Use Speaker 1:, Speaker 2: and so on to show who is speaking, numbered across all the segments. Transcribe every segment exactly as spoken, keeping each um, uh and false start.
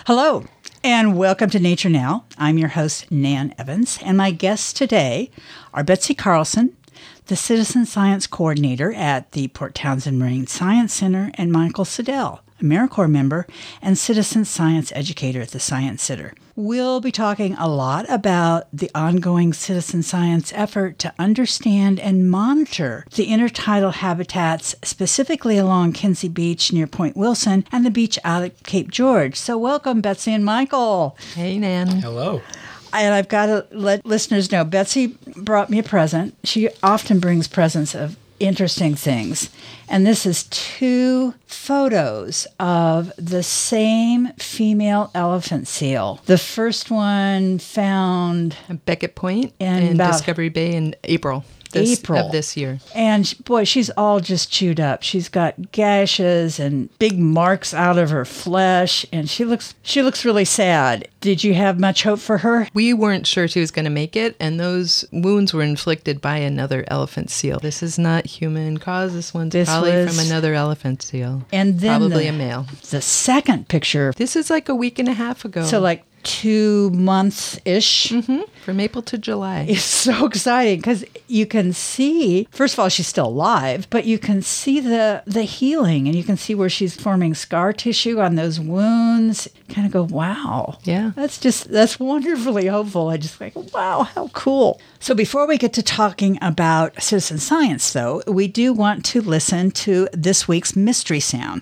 Speaker 1: Hello, and welcome to Nature Now. I'm your host, Nan Evans, and my guests today are Betsy Carlson, the Citizen Science Coordinator at the Port Townsend Marine Science Center, and Michael Siddell, AmeriCorps member and citizen science educator at the Science Center. We'll be talking a lot about the ongoing citizen science effort to understand and monitor the intertidal habitats, specifically along Kinsey Beach near Point Wilson and the beach out at Cape George. So welcome, Betsy and Michael.
Speaker 2: Hey, Nan.
Speaker 3: Hello.
Speaker 1: And I've got to let listeners know, Betsy brought me a present. She often brings presents of interesting things. And this is two photos of the same female elephant seal. The first one found
Speaker 2: At Beckett Point
Speaker 1: in
Speaker 2: in
Speaker 1: about
Speaker 2: Discovery Bay in April. This,
Speaker 1: April
Speaker 2: of this year.
Speaker 1: And boy, she's all just chewed up. She's got gashes and big marks out of her flesh, and she looks she looks really sad. Did you have much hope for her?
Speaker 2: We weren't sure she was going to make it, and those wounds were inflicted by another elephant seal. This is not human cause. This one's
Speaker 1: This
Speaker 2: probably
Speaker 1: was-
Speaker 2: from another elephant seal.
Speaker 1: And then
Speaker 2: Probably
Speaker 1: the,
Speaker 2: a male.
Speaker 1: the second picture,
Speaker 2: This is like a week and a half ago.
Speaker 1: so like two months-ish.
Speaker 2: hmm From April to July.
Speaker 1: It's so exciting because you can see, first of all, she's still alive, but you can see the the healing, and you can see where she's forming scar tissue on those wounds. Kind of go, wow.
Speaker 2: Yeah.
Speaker 1: That's just, that's wonderfully hopeful. I just like, wow, how cool. So before we get to talking about citizen science, though, we do want to listen to this week's mystery sound.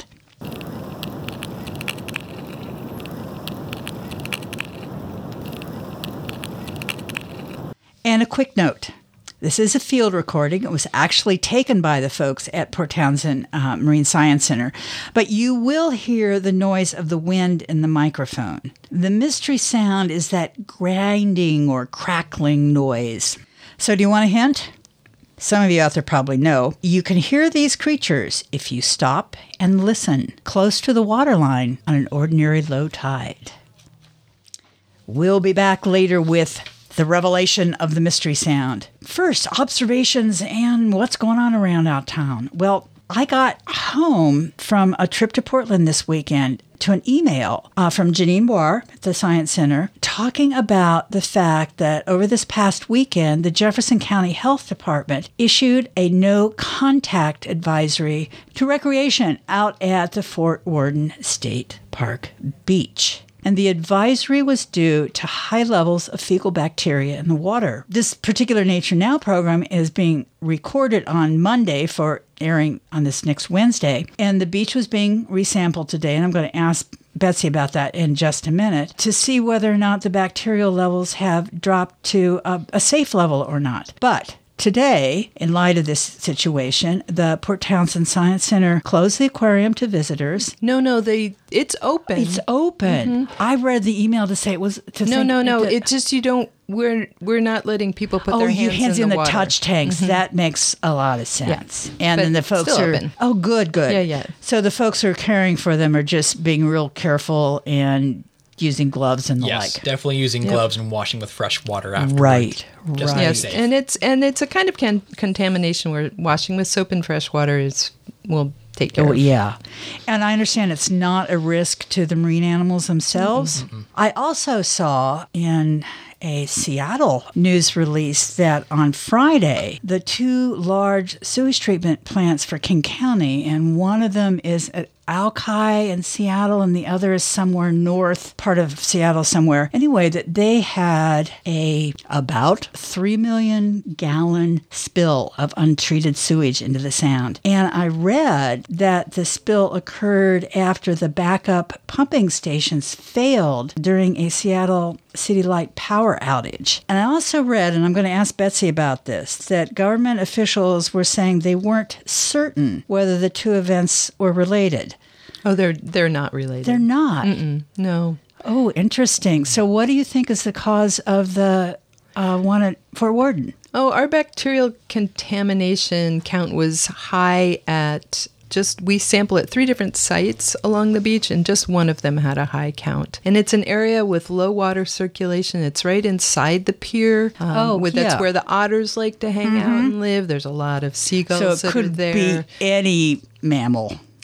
Speaker 1: And a quick note. This is a field recording. It was actually taken by the folks at Port Townsend uh, Marine Science Center. But you will hear the noise of the wind in the microphone. The mystery sound is that grinding or crackling noise. So do you want a hint? Some of you out there probably know. You can hear these creatures if you stop and listen close to the waterline on an ordinary low tide. We'll be back later with the revelation of the mystery sound. First, observations and what's going on around our town. Well, I got home from a trip to Portland this weekend to an email uh, from Janine Boire at the Science Center talking about the fact that over this past weekend, the Jefferson County Health Department issued a no contact advisory to recreation out at the Fort Worden State Park Beach. And the advisory was due to high levels of fecal bacteria in the water. This particular Nature Now program is being recorded on Monday for airing on this next Wednesday. And the beach was being resampled today, and I'm going to ask Betsy about that in just a minute, to see whether or not the bacterial levels have dropped to a, a safe level or not. But today, in light of this situation, the Port Townsend Science Center closed the aquarium to visitors.
Speaker 2: No, no, they. It's open.
Speaker 1: It's open. Mm-hmm. I read the email to say it was to
Speaker 2: no,
Speaker 1: think
Speaker 2: no, no.
Speaker 1: it-
Speaker 2: It's just you don't. We're we're not letting people put
Speaker 1: oh,
Speaker 2: their
Speaker 1: you
Speaker 2: hands,
Speaker 1: hands in,
Speaker 2: in
Speaker 1: the,
Speaker 2: the, water.
Speaker 1: touch tanks.
Speaker 2: Mhm.
Speaker 1: That makes a lot of sense.
Speaker 2: Yeah.
Speaker 1: And
Speaker 2: But
Speaker 1: then the folks
Speaker 2: still
Speaker 1: are
Speaker 2: open.
Speaker 1: oh, good, good.
Speaker 2: Yeah, yeah.
Speaker 1: So the folks who are caring for them are just being real careful and using gloves and the
Speaker 3: Yes,
Speaker 1: like.
Speaker 3: definitely using
Speaker 2: Yep.
Speaker 3: gloves and washing with fresh water afterwards.
Speaker 1: Right,
Speaker 3: Just
Speaker 1: right.
Speaker 3: to be
Speaker 2: Yes,
Speaker 3: safe.
Speaker 2: and it's and it's a kind of can- contamination where washing with soap and fresh water is will take care
Speaker 1: Oh,
Speaker 2: of.
Speaker 1: yeah. And I understand it's not a risk to the marine animals themselves.
Speaker 3: Mm-hmm.
Speaker 1: I also saw in a Seattle news release that on Friday, the two large sewage treatment plants for King County, and one of them is at Alki in Seattle, and the other is somewhere north, part of Seattle somewhere. Anyway, that they had a about three million gallon spill of untreated sewage into the Sound. And I read that the spill occurred after the backup pumping stations failed during a Seattle City Light power outage. And I also read, and I'm going to ask Betsy about this, that government officials were saying they weren't certain whether the two events were related.
Speaker 2: Oh, they're they're not related.
Speaker 1: They're not.
Speaker 2: Mm-mm, no.
Speaker 1: Oh, interesting. So what do you think is the cause of the uh, one at Fort Worden?
Speaker 2: Oh, our bacterial contamination count was high at just, we sample at three different sites along the beach, and just one of them had a high count. And it's an area with low water circulation. It's right inside the pier. Um,
Speaker 1: Oh,
Speaker 2: with, That's
Speaker 1: yeah.
Speaker 2: where the otters like to hang out and live. There's a lot of seagulls
Speaker 1: So it
Speaker 2: that are
Speaker 1: could
Speaker 2: there.
Speaker 1: be any mammal.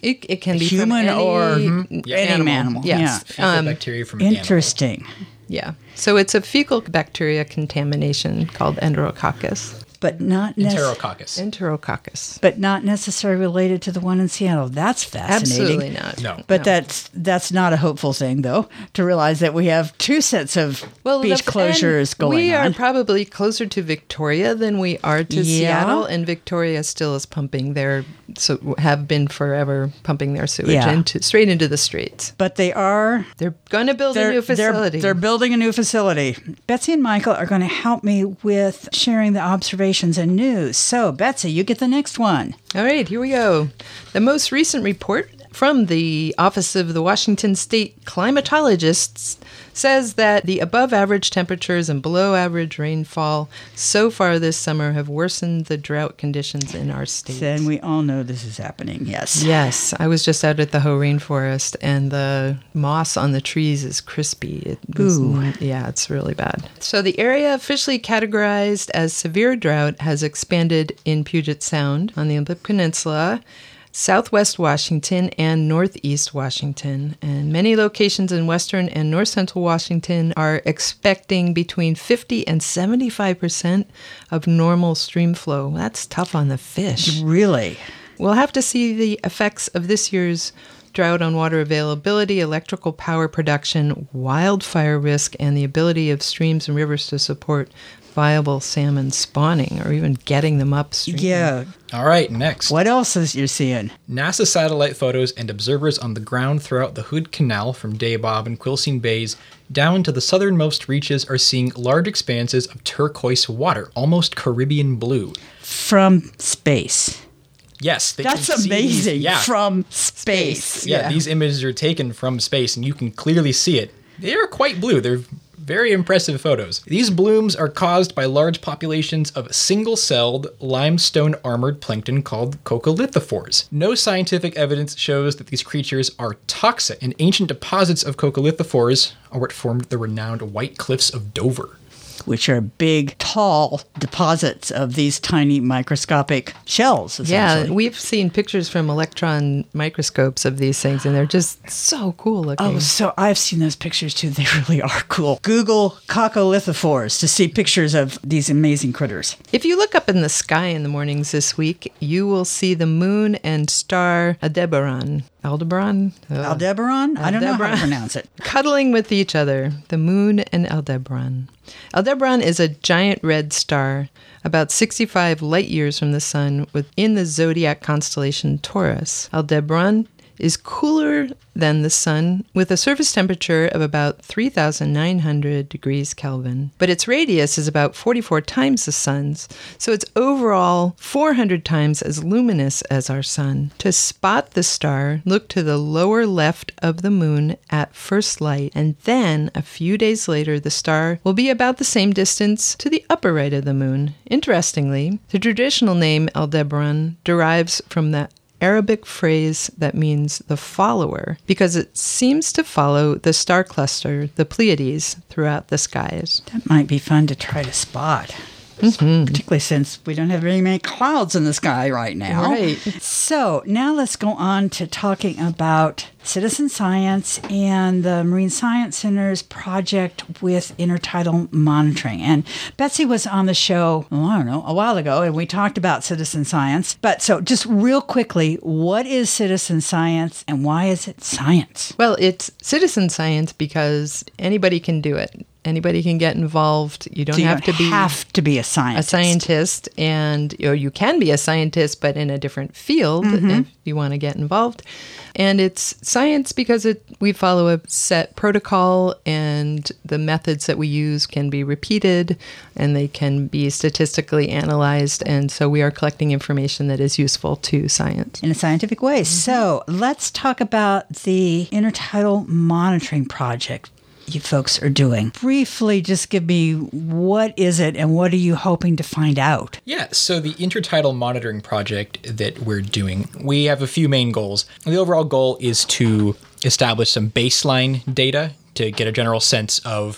Speaker 2: It, it can be
Speaker 1: Human
Speaker 2: from any,
Speaker 1: or
Speaker 2: mm,
Speaker 3: Yeah,
Speaker 1: any
Speaker 3: animal.
Speaker 1: animal.
Speaker 2: Yes.
Speaker 3: Fecal
Speaker 2: Um,
Speaker 3: bacteria from an animal.
Speaker 1: Interesting.
Speaker 2: Yeah. So it's a fecal bacteria contamination called Enterococcus.
Speaker 1: But not necessarily.
Speaker 3: Enterococcus.
Speaker 2: Enterococcus.
Speaker 1: But not necessarily related to the one in Seattle. That's fascinating.
Speaker 2: Absolutely not.
Speaker 3: No.
Speaker 1: But
Speaker 2: No.
Speaker 1: that's that's not a hopeful thing, though, to realize that we have two sets of
Speaker 2: Well,
Speaker 1: beach
Speaker 2: the-
Speaker 1: closures
Speaker 2: and
Speaker 1: going
Speaker 2: we
Speaker 1: on.
Speaker 2: are probably closer to Victoria than we are to
Speaker 1: Yeah.
Speaker 2: Seattle, and Victoria still is pumping their, so have been forever pumping their sewage
Speaker 1: Yeah.
Speaker 2: into straight into the streets.
Speaker 1: but they are
Speaker 2: They're going to build a
Speaker 1: they're,
Speaker 2: new
Speaker 1: they're,
Speaker 2: facility.
Speaker 1: they're building a new facility. Betsy and Michael are going to help me with sharing the observations and news. So, Betsy, you get the next one.
Speaker 2: All right, here we go. The most recent report from the Office of the Washington State Climatologists says that the above average temperatures and below average rainfall so far this summer have worsened the drought conditions in our state.
Speaker 1: Then we all know this is happening, yes.
Speaker 2: Yes, I was just out at the Hoh Rainforest, and the moss on the trees is crispy. It was-
Speaker 1: Ooh.
Speaker 2: Yeah, it's really bad. So the area officially categorized as severe drought has expanded in Puget Sound on the Olympic Peninsula, Southwest Washington, and Northeast Washington. And many locations in Western and North Central Washington are expecting between fifty and seventy-five percent of normal stream flow. That's tough on the fish.
Speaker 1: Really?
Speaker 2: We'll have to see the effects of this year's drought on water availability, electrical power production, wildfire risk, and the ability of streams and rivers to support viable salmon spawning or even getting them upstream.
Speaker 1: Yeah.
Speaker 3: All right, next.
Speaker 1: What else is you seeing?
Speaker 3: NASA satellite photos and observers on the ground throughout the Hood Canal from Dabob and Quilcene Bays down to the southernmost reaches are seeing large expanses of turquoise water, almost Caribbean blue.
Speaker 1: From space.
Speaker 3: Yes, they
Speaker 1: That's
Speaker 3: can see these-
Speaker 1: amazing.
Speaker 3: yeah,
Speaker 1: From space.
Speaker 3: yeah,
Speaker 2: yeah.
Speaker 3: these images are taken from space, and you can clearly see it. They are quite blue. They're very impressive photos. These blooms are caused by large populations of single-celled, limestone-armored plankton called coccolithophores. No scientific evidence shows that these creatures are toxic, and ancient deposits of coccolithophores are what formed the renowned White Cliffs of Dover.
Speaker 1: Which are big, tall deposits of these tiny microscopic shells,
Speaker 2: Yeah,
Speaker 1: essentially.
Speaker 2: we've seen pictures from electron microscopes of these things, and they're just so cool looking.
Speaker 1: Oh, so I've seen those pictures too. They really are cool. Google coccolithophores to see pictures of these amazing critters.
Speaker 2: If you look up in the sky in the mornings this week, you will see the moon and star Aldebaran. Aldebaran? Uh,
Speaker 1: Aldebaran? I don't know how to
Speaker 2: Aldebaran.
Speaker 1: pronounce it.
Speaker 2: Cuddling with each other, the moon and Aldebaran. Aldebaran is a giant red star about sixty-five light years from the sun within the zodiac constellation Taurus. Aldebaran is cooler than the sun with a surface temperature of about three thousand nine hundred degrees Kelvin. But its radius is about forty-four times the sun's, so it's overall four hundred times as luminous as our sun. To spot the star, look to the lower left of the moon at first light, and then a few days later the star will be about the same distance to the upper right of the moon. Interestingly, the traditional name Aldebaran derives from the Arabic phrase that means the follower, because it seems to follow the star cluster, the Pleiades, throughout the skies.
Speaker 1: That might be fun to try to spot.
Speaker 2: Mm-hmm.
Speaker 1: Particularly since we don't have very many clouds in the sky right now.
Speaker 2: Right.
Speaker 1: So now let's go on to talking about citizen science and the Marine Science Center's project with intertidal monitoring. And Betsy was on the show, oh, I don't know, a while ago, and we talked about citizen science. But so just real quickly, what is citizen science and why is it science?
Speaker 2: Well, it's citizen science because anybody can do it. Anybody can get involved. You don't
Speaker 1: So you
Speaker 2: have
Speaker 1: don't
Speaker 2: to be
Speaker 1: have to be a
Speaker 2: a
Speaker 1: scientist.
Speaker 2: scientist, and you know, you can be a scientist, but in a different field if you want to get involved. And it's science because it we follow a set protocol, and the methods that we use can be repeated, and they can be statistically analyzed. And so we are collecting information that is useful to science.
Speaker 1: In a scientific way. So let's talk about the intertidal monitoring project you folks are doing. Briefly, just give me what is it and what are you hoping to find out?
Speaker 3: Yeah, so the intertidal monitoring project that we're doing, we have a few main goals. The overall goal is to establish some baseline data to get a general sense of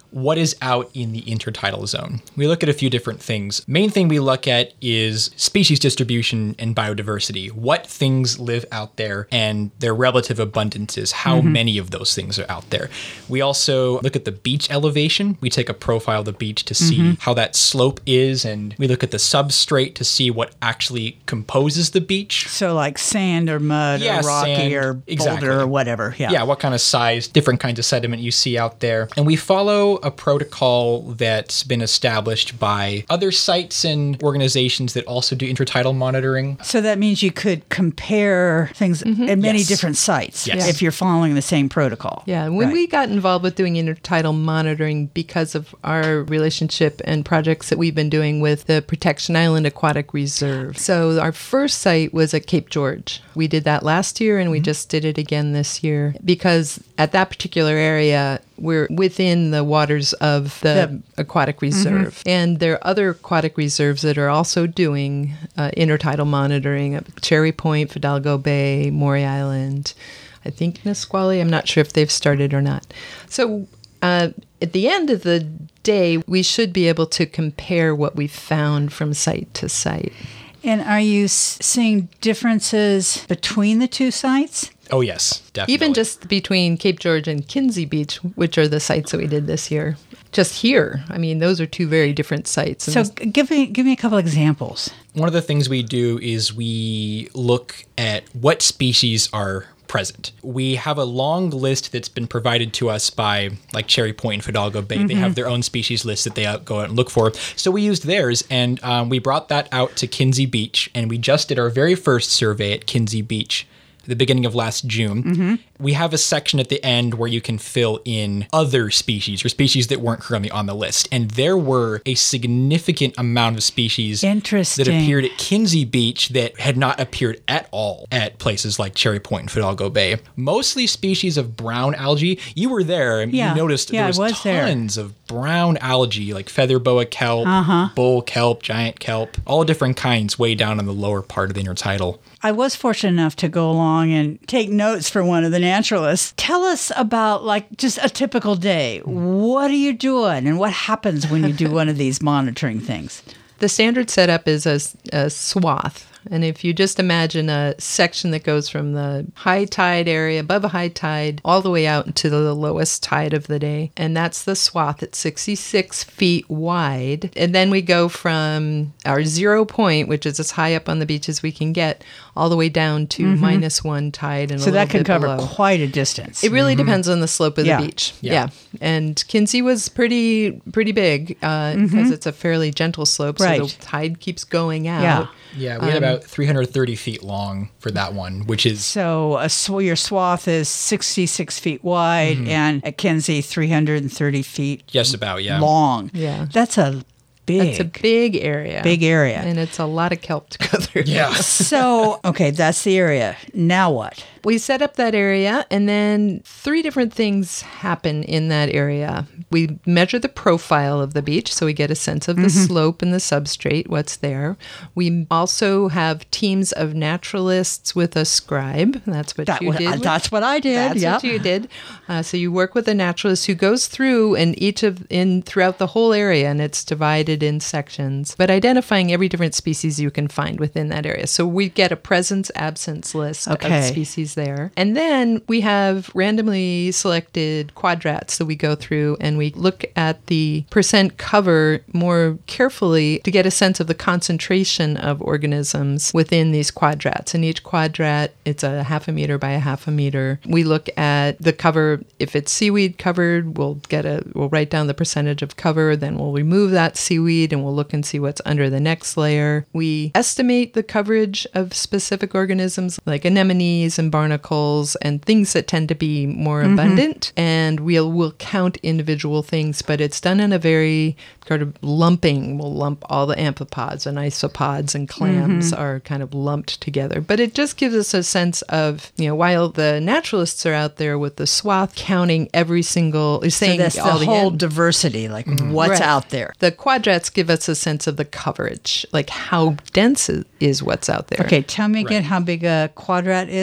Speaker 3: what is out in the intertidal zone. We look at a few different things. Main thing we look at is species distribution and biodiversity. What things live out there and their relative abundances, how mm-hmm. many of those things are out there. We also look at the beach elevation. We take a profile of the beach to see mm-hmm. how that slope is, and we look at the substrate to see what actually composes the beach.
Speaker 1: So like sand or mud
Speaker 3: yeah,
Speaker 1: or rocky
Speaker 3: sand,
Speaker 1: or boulder
Speaker 3: exactly.
Speaker 1: or whatever. Yeah.
Speaker 3: Yeah, what kind of size, different kinds of sediment you see out there. And we follow a protocol that's been established by other sites and organizations that also do intertidal monitoring.
Speaker 1: So that means you could compare things mm-hmm. at many
Speaker 3: yes.
Speaker 1: different sites
Speaker 3: yes.
Speaker 1: if you're following the same protocol.
Speaker 2: Yeah, when
Speaker 1: right.
Speaker 2: we got involved with doing intertidal monitoring because of our relationship and projects that we've been doing with the Protection Island Aquatic Reserve. So our first site was at Cape George. We did that last year and we mm-hmm. just did it again this year because at that particular area, we're within the waters of the yep. aquatic reserve. Mm-hmm. And there are other aquatic reserves that are also doing uh, intertidal monitoring at Cherry Point, Fidalgo Bay, Maury Island, I think Nisqually. I'm not sure if they've started or not. So uh, at the end of the day, we should be able to compare what we found from site to site.
Speaker 1: And are you s- seeing differences between the two sites?
Speaker 3: Oh, yes, definitely.
Speaker 2: Even just between Cape George and Kinsey Beach, which are the sites that we did this year. Just here. I mean, those are two very different sites.
Speaker 1: So
Speaker 2: this-
Speaker 1: give me give me a couple examples.
Speaker 3: One of the things we do is we look at what species are present. We have a long list that's been provided to us by like Cherry Point and Fidalgo Bay. Mm-hmm. They have their own species list that they go out and look for. So we used theirs and um, we brought that out to Kinsey Beach and we just did our very first survey at Kinsey Beach at the beginning of last June. Mm-hmm. We have a section at the end where you can fill in other species or species that weren't currently on the list. And there were a significant amount of species
Speaker 1: Interesting.
Speaker 3: that appeared at Kinsey Beach that had not appeared at all at places like Cherry Point and Fidalgo Bay. Mostly species of brown algae. You were there and
Speaker 1: yeah.
Speaker 3: you noticed
Speaker 1: yeah,
Speaker 3: there was,
Speaker 1: was
Speaker 3: tons
Speaker 1: there.
Speaker 3: of brown algae like feather boa kelp,
Speaker 1: uh-huh.
Speaker 3: bull kelp, giant kelp, all different kinds way down in the lower part of the intertidal.
Speaker 1: I was fortunate enough to go along and take notes for one of the naturalists. Tell us about like just a typical day. What are you doing and what happens when you do one of these monitoring things?
Speaker 2: The standard setup is a, a swath. And if you just imagine a section that goes from the high tide area, above a high tide, all the way out to the lowest tide of the day. And that's the swath at sixty-six feet wide. And then we go from our zero point, which is as high up on the beach as we can get, all the way down to mm-hmm. minus one tide. And
Speaker 1: so
Speaker 2: a
Speaker 1: that can
Speaker 2: bit
Speaker 1: cover
Speaker 2: below.
Speaker 1: quite a distance.
Speaker 2: It really mm-hmm. depends on the slope of
Speaker 1: yeah.
Speaker 2: the beach.
Speaker 3: Yeah.
Speaker 2: yeah. And Kinsey was pretty pretty big uh, mm-hmm. because it's a fairly gentle slope.
Speaker 1: Right.
Speaker 2: So the tide keeps going out.
Speaker 1: Yeah.
Speaker 3: Yeah, we had
Speaker 2: Um,
Speaker 3: about three hundred thirty feet long for that one, which is...
Speaker 1: So a sw- your swath is sixty-six feet wide mm-hmm. and at Kinsey three hundred thirty feet
Speaker 3: just about, yeah.
Speaker 1: long.
Speaker 2: Yeah.
Speaker 1: That's a big...
Speaker 2: It's a big area.
Speaker 1: Big area.
Speaker 2: And it's a lot of kelp to go through.
Speaker 3: Yeah.
Speaker 1: So, okay, that's the area. Now what?
Speaker 2: We set up that area, and then three different things happen in that area. We measure the profile of the beach, so we get a sense of the mm-hmm. slope and the substrate, what's there. We also have teams of naturalists with a scribe. That's what
Speaker 1: that
Speaker 2: you
Speaker 1: was,
Speaker 2: did.
Speaker 1: Uh, that's what I did.
Speaker 2: That's
Speaker 1: yep.
Speaker 2: what you did. Uh, so you work with a naturalist who goes through and each of in throughout the whole area, and it's divided in sections, but identifying every different species you can find within that area. So we get a presence-absence list
Speaker 1: okay.
Speaker 2: of species there. And then we have randomly selected quadrats that we go through and we look at the percent cover more carefully to get a sense of the concentration of organisms within these quadrats. In each quadrat, it's a half a meter by a half a meter. We look at the cover. If it's seaweed covered, we'll get a, we'll write down the percentage of cover, then we'll remove that seaweed and we'll look and see what's under the next layer. We estimate the coverage of specific organisms like anemones and barnacles and things that tend to be more mm-hmm. abundant, and we'll we'll count individual things, but it's done in a very kind of lumping. We'll lump all the amphipods and isopods and clams mm-hmm. are kind of lumped together. But it just gives us a sense of, you know, while the naturalists are out there with the swath counting every single, saying
Speaker 1: so that's
Speaker 2: all
Speaker 1: the
Speaker 2: the
Speaker 1: whole
Speaker 2: end,
Speaker 1: diversity, like mm-hmm. what's
Speaker 2: right.
Speaker 1: out there.
Speaker 2: The quadrats give us a sense of the coverage, like how dense is what's out there.
Speaker 1: Okay, tell me again
Speaker 3: right.
Speaker 1: how big a quadrat is.
Speaker 2: It's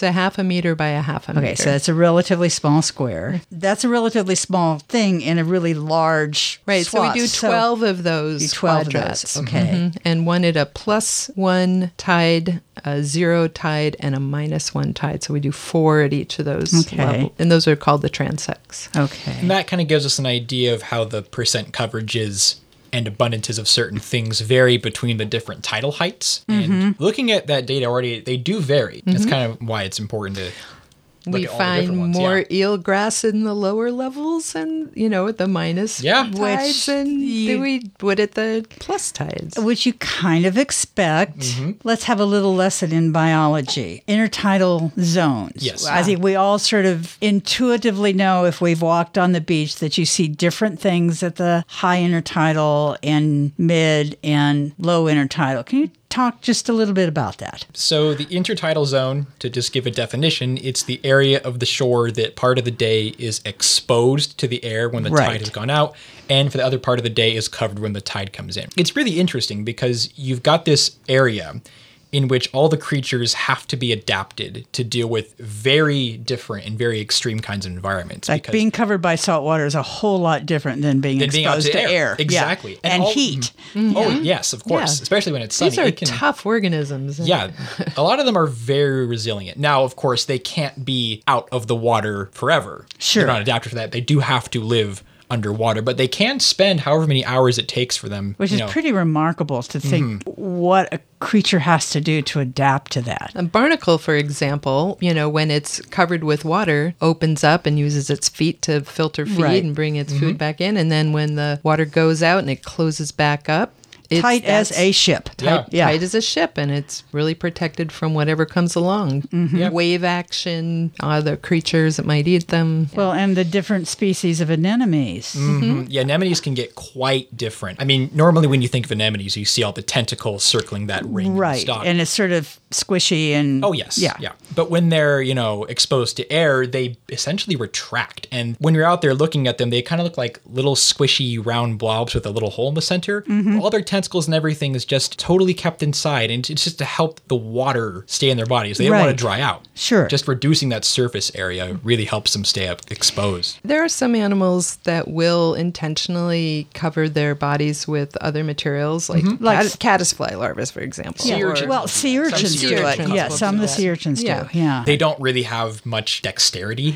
Speaker 2: It's a half a meter by a half a meter.
Speaker 1: Okay, so that's a relatively small square. That's a relatively small thing in a really large
Speaker 2: Right,
Speaker 1: swath.
Speaker 2: so we do twelve of those
Speaker 1: do twelve
Speaker 2: quadrats.
Speaker 1: of those. Okay.
Speaker 2: Mhm. And one at a plus one tide, a zero tide, and a minus one tide. So we do four at each of those
Speaker 1: Okay.
Speaker 2: levels. And those are called the transects.
Speaker 1: Okay.
Speaker 3: And that kind of gives us an idea of how the percent coverages and abundances of certain things vary between the different tidal heights.
Speaker 1: Mm-hmm.
Speaker 3: And looking at that data already, they do vary. That's kind of why it's important to look
Speaker 2: We
Speaker 3: at all the different
Speaker 2: find
Speaker 3: ones.
Speaker 2: more
Speaker 3: Yeah.
Speaker 2: eelgrass in the lower levels and, you know, at the minus
Speaker 3: Yeah.
Speaker 2: tides
Speaker 1: Which
Speaker 2: and
Speaker 1: you-
Speaker 2: do we would at the plus tides.
Speaker 1: Which you kind of expect.
Speaker 3: Mm-hmm.
Speaker 1: Let's have a little lesson in biology. Intertidal zones.
Speaker 3: Yes.
Speaker 1: I think we all sort of intuitively know if we've walked on the beach that you see different things at the high intertidal and mid and low intertidal. Can you talk just a little bit about that?
Speaker 3: So the intertidal zone, to just give a definition, it's the area of the shore that part of the day is exposed to the air when the
Speaker 1: Right.
Speaker 3: tide has gone out, and for the other part of the day is covered when the tide comes in. It's really interesting because you've got this area in which all the creatures have to be adapted to deal with very different and very extreme kinds of environments.
Speaker 1: Like being covered by salt water is a whole lot different than being
Speaker 3: than being out
Speaker 1: exposed
Speaker 3: to
Speaker 1: to,
Speaker 3: air.
Speaker 1: air.
Speaker 3: Exactly.
Speaker 1: Yeah.
Speaker 3: And
Speaker 1: And,
Speaker 3: all-
Speaker 1: heat.
Speaker 3: Oh, yes, of course.
Speaker 2: Yeah.
Speaker 3: Especially when it's sunny.
Speaker 2: These are
Speaker 3: It can-
Speaker 2: tough organisms.
Speaker 3: Yeah, a lot of them are very resilient. Now, of course, they can't be out of the water forever.
Speaker 1: Sure.
Speaker 3: They're not adapted for that. They do have to live underwater, but they can spend however many hours it takes for them.
Speaker 1: Which
Speaker 3: you
Speaker 1: is
Speaker 3: know.
Speaker 1: pretty remarkable to think what a creature has to do to adapt to that.
Speaker 2: A barnacle, for example, you know, when it's covered with water, opens up and uses its feet to filter feed
Speaker 1: Right.
Speaker 2: and bring its food back in. And then when the water goes out and it closes back up, it's
Speaker 1: Tight as
Speaker 2: that's
Speaker 1: a ship.
Speaker 3: Yeah.
Speaker 1: Yeah.
Speaker 2: tight as a ship, and it's really protected from whatever comes along.
Speaker 3: Yep.
Speaker 2: Wave action, other creatures that might eat them.
Speaker 1: Well, and the different species of anemones.
Speaker 3: Mhm. Yeah, anemones can get quite different. I mean, normally when you think of anemones, you see all the tentacles circling that ring in the
Speaker 1: Right.
Speaker 3: stalk.
Speaker 1: And it's sort of squishy and.
Speaker 3: Oh, yes.
Speaker 1: Yeah.
Speaker 3: Yeah. But when they're, you know, exposed to air, they essentially retract. And when you're out there looking at them, they kind of look like little squishy round blobs with a little hole in the center.
Speaker 1: Mm-hmm.
Speaker 3: All their tentacles and everything is just totally kept inside. And it's just to help the water stay in their bodies. They don't want
Speaker 1: Right.
Speaker 3: to dry out.
Speaker 1: Sure.
Speaker 3: Just reducing that surface area really helps them stay up exposed.
Speaker 2: There are some animals that will intentionally cover their bodies with other materials, like,
Speaker 1: Like-
Speaker 2: cat- caddisfly larvae, for example.
Speaker 3: Sea
Speaker 2: Or-
Speaker 3: urchins.
Speaker 1: Well, sea
Speaker 3: Some
Speaker 1: urchins
Speaker 3: sea
Speaker 1: do it.
Speaker 3: urchins
Speaker 1: Yeah,
Speaker 3: will
Speaker 1: some of
Speaker 2: do
Speaker 1: the
Speaker 2: that.
Speaker 1: sea urchins
Speaker 2: Yeah.
Speaker 1: do. Yeah.
Speaker 3: They don't really have much dexterity.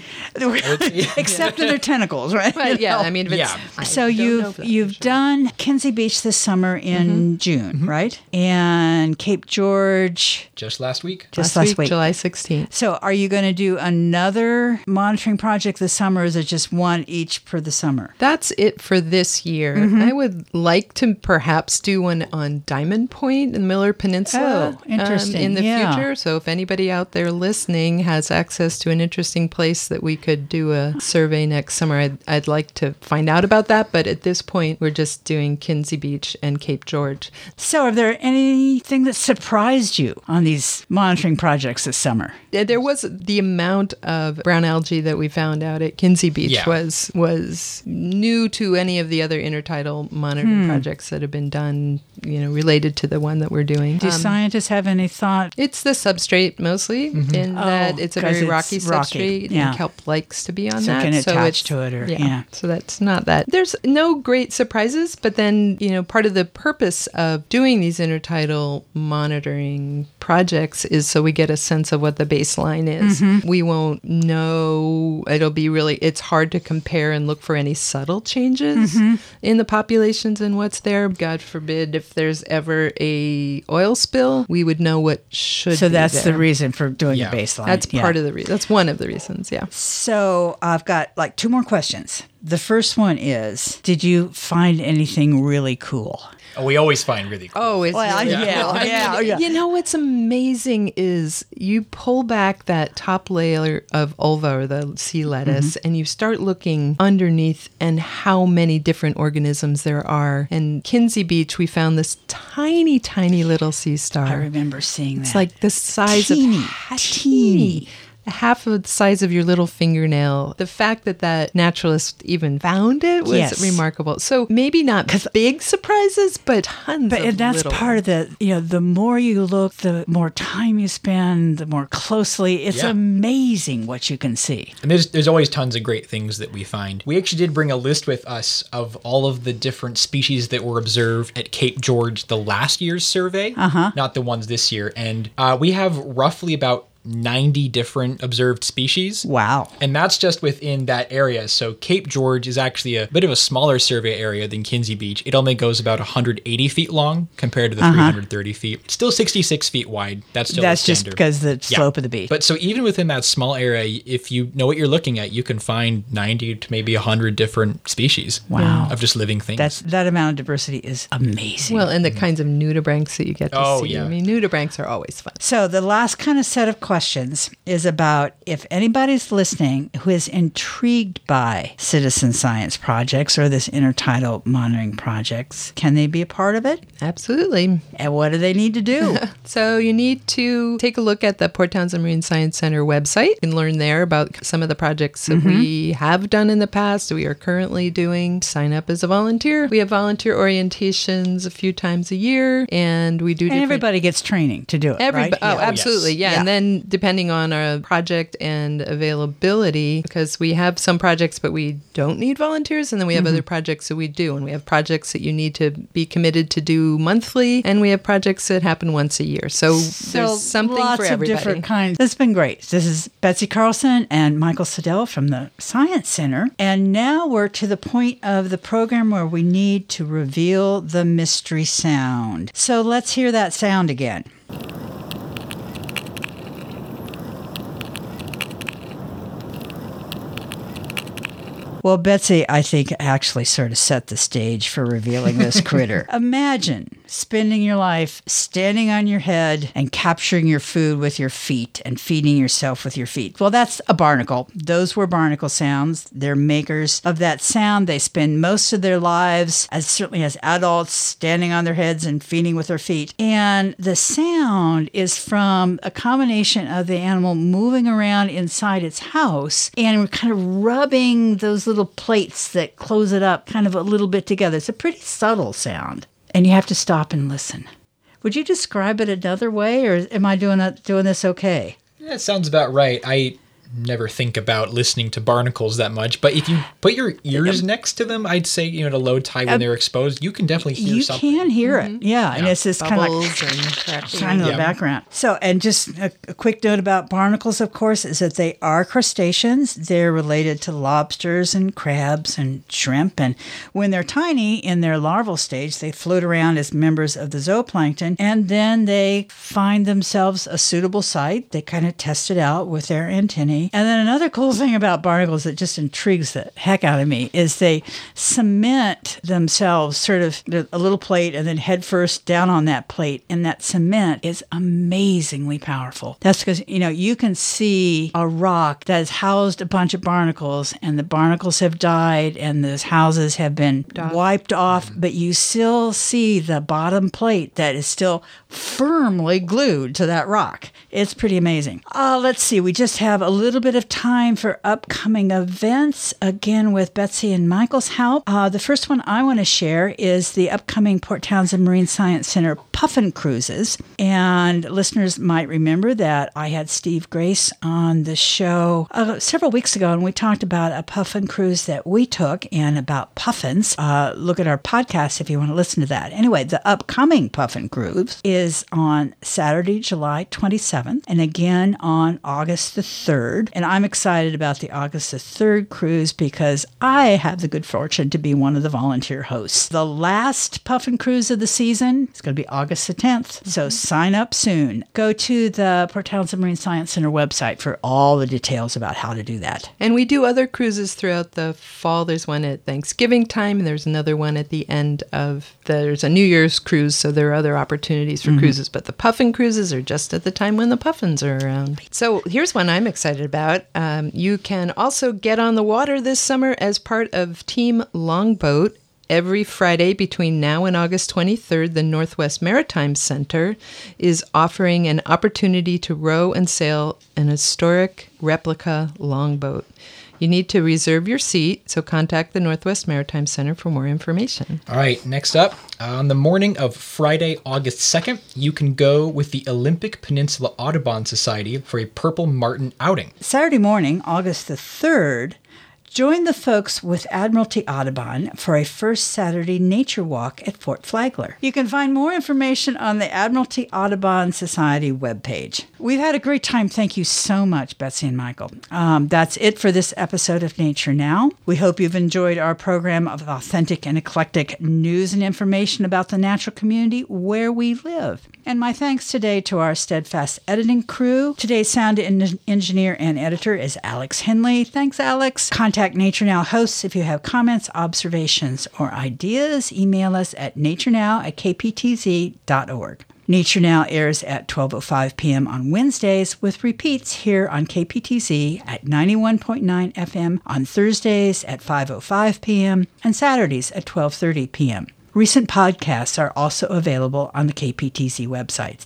Speaker 1: Except in their tentacles, right?
Speaker 2: But yeah,
Speaker 1: You know?
Speaker 2: I mean, if it's,
Speaker 3: Yeah.
Speaker 2: I
Speaker 1: So
Speaker 2: don't know
Speaker 1: you've
Speaker 2: if that-
Speaker 1: you've done Kinsey Beach this summer in June, right? And Cape George
Speaker 3: Just last week.
Speaker 1: just last week.
Speaker 2: July sixteenth.
Speaker 1: So are you going to do another monitoring project this summer, or is it just one each for the summer?
Speaker 2: That's it for this year.
Speaker 1: Mm-hmm.
Speaker 2: I would like to perhaps do one on Diamond Point in the Miller Peninsula
Speaker 1: Oh, interesting.
Speaker 2: um, in the
Speaker 1: Yeah.
Speaker 2: future. So if anybody out there listening has access to an interesting place that we could do a survey next summer, I'd, I'd like to find out about that. But at this point, we're just doing Kinsey Beach and Cape George.
Speaker 1: So are there anything that surprised you on these monitoring projects this summer?
Speaker 2: Yeah, There was the amount of brown algae that we found out at Kinsey Beach
Speaker 3: Yeah.
Speaker 2: was was new to any of the other intertidal monitoring
Speaker 1: Hmm.
Speaker 2: projects that have been done, you know, related to the one that we're doing.
Speaker 1: Do
Speaker 2: Um,
Speaker 1: scientists have any thought?
Speaker 2: it's the substrate mostly, in that
Speaker 1: Oh,
Speaker 2: it's a
Speaker 1: 'cause
Speaker 2: very
Speaker 1: it's
Speaker 2: rocky
Speaker 1: rocky,
Speaker 2: substrate,
Speaker 1: yeah.
Speaker 2: and kelp likes to be on
Speaker 1: So it
Speaker 2: that.
Speaker 1: can attach
Speaker 2: it's-
Speaker 1: to it or- yeah.
Speaker 2: So that's not that. There's no great surprises, but then, you know, part of the purpose of doing these intertidal monitoring projects is so we get a sense of what the baseline is.
Speaker 1: Mm-hmm.
Speaker 2: We won't know. It'll be really, it's hard to compare and look for any subtle changes
Speaker 1: Mm-hmm.
Speaker 2: in the populations and what's there. God forbid if there's ever a oil spill, we would know what should
Speaker 1: So
Speaker 2: be
Speaker 1: that's the
Speaker 2: there.
Speaker 1: reason for doing
Speaker 3: Yeah.
Speaker 1: a baseline.
Speaker 2: That's
Speaker 1: Yeah.
Speaker 2: part of the reason. That's one of the reasons, yeah.
Speaker 1: So I've got like two more questions. The first one is, did you find anything really cool?
Speaker 3: Oh, we always find really cool.
Speaker 2: Oh, it's
Speaker 1: Well,
Speaker 2: really
Speaker 1: yeah,
Speaker 2: cool. I
Speaker 1: yeah,
Speaker 2: mean,
Speaker 1: yeah.
Speaker 2: You know what's amazing is you pull back that top layer of ulva or the sea lettuce
Speaker 1: Mm-hmm.
Speaker 2: and you start looking underneath and how many different organisms there are. And Kinsey Beach, we found this tiny, tiny little sea star.
Speaker 1: I remember seeing that.
Speaker 2: It's like the size
Speaker 1: Teeny,
Speaker 2: of
Speaker 1: teeny.
Speaker 2: half of the size of your little fingernail. The fact that that naturalist even found it was
Speaker 1: Yes.
Speaker 2: remarkable. So maybe not big surprises, but tons
Speaker 1: But
Speaker 2: of
Speaker 1: and that's
Speaker 2: little
Speaker 1: part of the, you know, the more you look, the more time you spend, the more closely. It's
Speaker 3: Yeah.
Speaker 1: amazing what you can see.
Speaker 3: And there's there's always tons of great things that we find. We actually did bring a list with us of all of the different species that were observed at Cape George the last year's survey,
Speaker 1: Uh-huh.
Speaker 3: not the ones this year. And uh, we have roughly about ninety different observed species.
Speaker 1: Wow.
Speaker 3: And that's just within that area. So Cape George is actually a bit of a smaller survey area than Kinsey Beach. It only goes about one hundred eighty feet long compared to the
Speaker 1: Uh-huh.
Speaker 3: three hundred thirty feet. It's still sixty-six feet wide. That's still
Speaker 1: That's
Speaker 3: the
Speaker 1: just
Speaker 3: standard.
Speaker 1: because the
Speaker 3: Yeah.
Speaker 1: slope of the beach.
Speaker 3: But so even within that small area, if you know what you're looking at, you can find ninety to maybe one hundred different species
Speaker 1: Wow.
Speaker 3: of just living things.
Speaker 1: That's that amount of diversity is amazing.
Speaker 2: Well, and the kinds of nudibranchs that you get to
Speaker 3: Oh,
Speaker 2: see.
Speaker 3: yeah.
Speaker 2: I mean, nudibranchs are always fun.
Speaker 1: So the last kind of set of questions is about if anybody's listening who is intrigued by citizen science projects or this intertidal monitoring projects, can they be a part of it?
Speaker 2: Absolutely.
Speaker 1: And what do they need to do?
Speaker 2: So you need to take a look at the Port Townsend Marine Science Center website and learn there about some of the projects that we have done in the past, we are currently doing. Sign up as a volunteer. We have volunteer orientations a few times a year, and we do
Speaker 1: And
Speaker 2: different...
Speaker 1: everybody gets training to do it,
Speaker 2: Everybody,
Speaker 1: right?
Speaker 2: oh,
Speaker 1: Yeah.
Speaker 2: absolutely,
Speaker 3: yes.
Speaker 2: yeah.
Speaker 1: Yeah.
Speaker 2: And then depending on our project and availability, because we have some projects, but we don't need volunteers, and then we have other projects that we do, and we have projects that you need to be committed to do monthly, and we have projects that happen once a year. So,
Speaker 1: So
Speaker 2: there's something
Speaker 1: lots
Speaker 2: for
Speaker 1: of
Speaker 2: everybody.
Speaker 1: different kinds. This has been great. This is Betsy Carlson and Michael Siddell from the Science Center. And now we're to the point of the program where we need to reveal the mystery sound. So let's hear that sound again. Well, Betsy, I think, actually sort of set the stage for revealing this critter. Imagine spending your life standing on your head and capturing your food with your feet and feeding yourself with your feet. Well, that's a barnacle. Those were barnacle sounds. They're makers of that sound. They spend most of their lives, as certainly as adults, standing on their heads and feeding with their feet. And the sound is from a combination of the animal moving around inside its house and kind of rubbing those little plates that close it up kind of a little bit together. It's a pretty subtle sound. And you have to stop and listen. Would you describe it another way, or am I doing a, doing this okay?
Speaker 3: Yeah, it sounds about right. I never think about listening to barnacles that much, but if you put your ears next to them, I'd say, you know, at a low tide when they're exposed, you can definitely hear
Speaker 1: You
Speaker 3: something.
Speaker 1: can hear it, yeah. And
Speaker 3: Yeah.
Speaker 1: it's this kind of
Speaker 2: Bubbles
Speaker 1: like
Speaker 2: and cracking.
Speaker 1: kind of
Speaker 3: Yeah.
Speaker 1: the background. So, and just a, a quick note about barnacles, of course, is that they are crustaceans. They're related to lobsters and crabs and shrimp. And when they're tiny in their larval stage, they float around as members of the zooplankton, and then they find themselves a suitable site. They kind of test it out with their antennae. And then another cool thing about barnacles that just intrigues the heck out of me is they cement themselves sort of a little plate and then head first down on that plate. And that cement is amazingly powerful. That's because, you know, you can see a rock that has housed a bunch of barnacles and the barnacles have died and those houses have been
Speaker 2: Off.
Speaker 1: wiped off, but you still see the bottom plate that is still firmly glued to that rock. It's pretty amazing. Uh, let's see. We just have a little bit of time for upcoming events, again with Betsy and Michael's help. Uh, the first one I want to share is the upcoming Port Townsend Marine Science Center Puffin Cruises. And listeners might remember that I had Steve Grace on the show uh, several weeks ago, and we talked about a puffin cruise that we took and about puffins. Uh, look at our podcast if you want to listen to that. Anyway, the upcoming puffin cruise is on Saturday, July twenty-seventh, and again on August the third. And I'm excited about the August the third cruise because I have the good fortune to be one of the volunteer hosts. The last puffin cruise of the season is going to be August the tenth, mm-hmm. So sign up soon. Go to the Port Townsend Marine Science Center website for all the details about how to do that.
Speaker 2: And we do other cruises throughout the fall. There's one at Thanksgiving time, and there's another one at the end of, there's a New Year's cruise, so there are other opportunities for mm-hmm. cruises, but the puffin cruises are just at the time when the puffins are around. So here's one I'm excited about. Um, you can also get on the water this summer as part of Team Longboat Every Friday between now and August twenty-third, the Northwest Maritime Center is offering an opportunity to row and sail an historic replica longboat. You need to reserve your seat, so contact the Northwest Maritime Center for more information.
Speaker 3: All right, next up, on the morning of Friday, August second, you can go with the Olympic Peninsula Audubon Society for a Purple Martin outing.
Speaker 1: Saturday morning, August the third, join the folks with Admiralty Audubon for a first Saturday nature walk at Fort Flagler. You can find more information on the Admiralty Audubon Society webpage. We've had a great time. Thank you so much, Betsy and Michael. Um, that's it for this episode of Nature Now. We hope you've enjoyed our program of authentic and eclectic news and information about the natural community where we live. And my thanks today to our steadfast editing crew. Today's sound en- engineer and editor is Alex Henley. Thanks, Alex. Contact Nature Now hosts if you have comments, observations, or ideas. Email us at naturenow at k p t z dot org. Nature Now airs at twelve oh five p.m. on Wednesdays, with repeats here on K P T Z at ninety-one point nine F M on Thursdays at five oh five p.m. and Saturdays at twelve thirty p.m. Recent podcasts are also available on the K P T Z website.